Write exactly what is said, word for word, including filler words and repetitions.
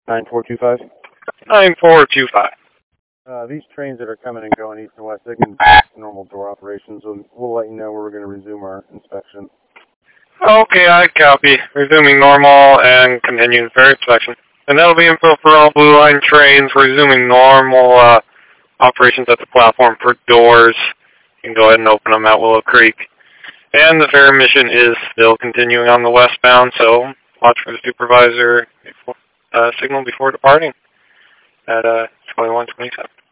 nine four two five? nine four two five. Uh, these trains that are coming and going east and west, they can do normal door operations. We'll, we'll let you know when we're going to resume our inspection. Okay, I copy. Resuming normal and continuing for inspection. And that'll be info for all Blue Line trains, resuming normal uh, operations at the platform for doors. You can go ahead and open them at Willow Creek. And the fare mission is still continuing on the westbound, so watch for the supervisor before, uh, signal before departing at uh, twenty-one twenty-seven.